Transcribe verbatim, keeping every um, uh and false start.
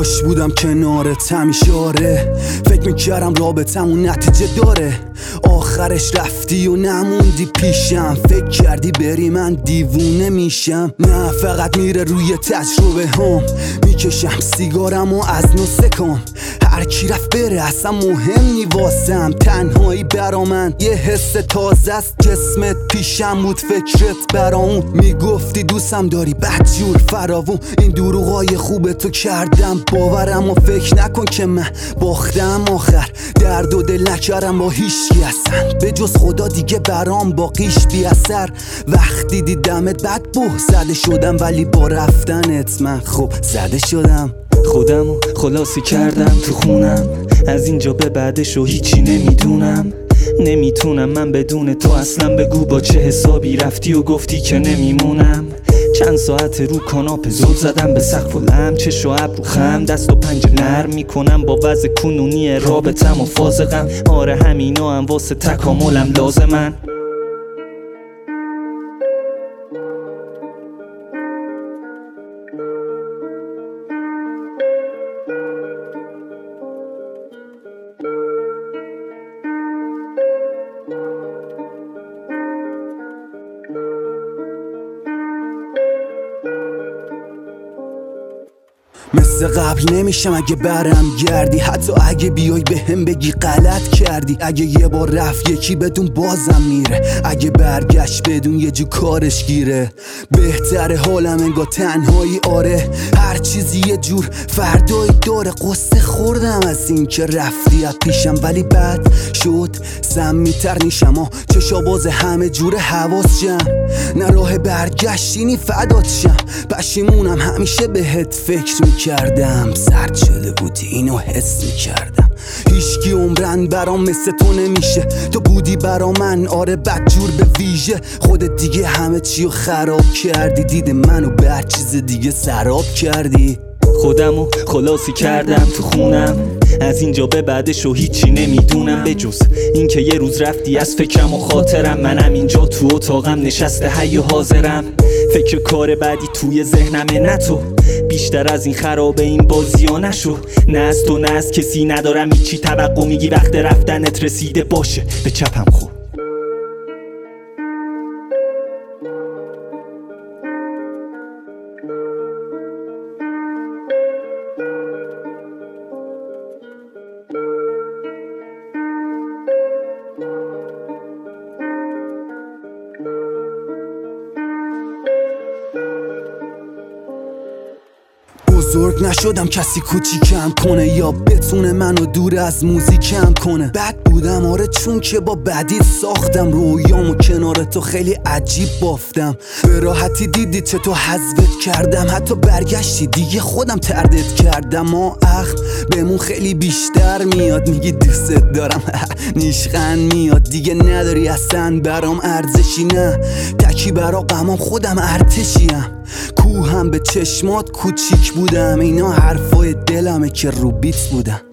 خوش بودم کنارت همیشه آره. فکر میکردم رابطمون نتیجه داره، آخرش رفتی و نموندی پیشم. فکر کردی بری من دیوونه میشم. نه فقط میره روی تجربه هم، میکشم سیگارم و از نو سکم. هر کی رفت بره اصلا مهم نی واسم. تنهایی برا من یه حس تازه است، جسمت پیشم بود فکرت برا اون. میگفتی دوستم داری بدجور فراوون، این دروغای خوب تو کردم باورم و فکر نکن که من باختم آخر. درد و دل نکردم با هیچکی اصلا، به جز خدا دیگه برام باقیش بی اثر. وقتی دیدمت بد بوه زده شدم، ولی با رفتنت من خوب زده شدم. خودمو خلاصی کردم تو خونم، از اینجا به بعدشو هیچی نمیدونم. نمیتونم من بدون تو اصلا، بگو با چه حسابی رفتی و گفتی که نمیمونم. چند ساعت رو کاناپه زل زدم به سقف و لم، چش و ابرو خم، دست و پنجه نرم میکنم با وضع کنونی رابطم و فازقم. آره همینا هم واسه تکاملم لازمن. مثل قبل نمیشم اگه برم گردی، حتی اگه بیای به هم بگی غلط کردی. اگه یه بار رفت یکی بدون بازم میره، اگه برگشت بدون یه جو کارش گیره. بهتره حالم انگار تنهایی آره، هر چیزی یه جور فردایی داره. قصه خوردم از این که رفتی از پیشم، ولی بعد شد سمی‌تر نیشم و چشا باز همه جور حواس جمع. نه راه برگشتینی فدات شم، پشیمونم همیشه بهت فکر میکردم. سرد شده بودی اینو حس میکردم. هیچکی عمرن برام مثل تو نمیشه، تو بودی برا من آره بدجور به ویژه. خودت دیگه همه چیو خراب کردی، دید منو به هر چیز دیگه سراب کردی. خودمو خلاصی کردم تو خونم، از اینجا به بعدشو هیچی نمیدونم، به جز این که یه روز رفتی از فکرم و خاطرم. منم اینجا تو اتاقم نشسته حی و حاضرم، فکر کار بعدی توی ذهنمه. نه تو بیشتر از این خرابه این بازی ها نشو. نه از تو نه از کسی ندارم هیچی توقع، میگی وقت رفتنت رسیده باشه به چپم خور. بزرگ نشدم کسی کوچیکم کنه، یا بتونه منو دور از موزیکم کنه. بد بودم آره چون که با بدی ساختم، رویامو کنار تو خیلی عجیب بافتم. به راحتی دیدی چه تو حذفت کردم، حتی برگشتی دیگه خودم تردت کردم. ما اخم بهمون خیلی بیشتر میاد، میگی دوست دارم نیشخند میاد. دیگه نداری اصلا برام ارزشی، نه تکی برا غمام خودم ارتشیم. کوهم به چشمات کوچیک بودم، اینا حرفای دلمه که رو بیت بودم.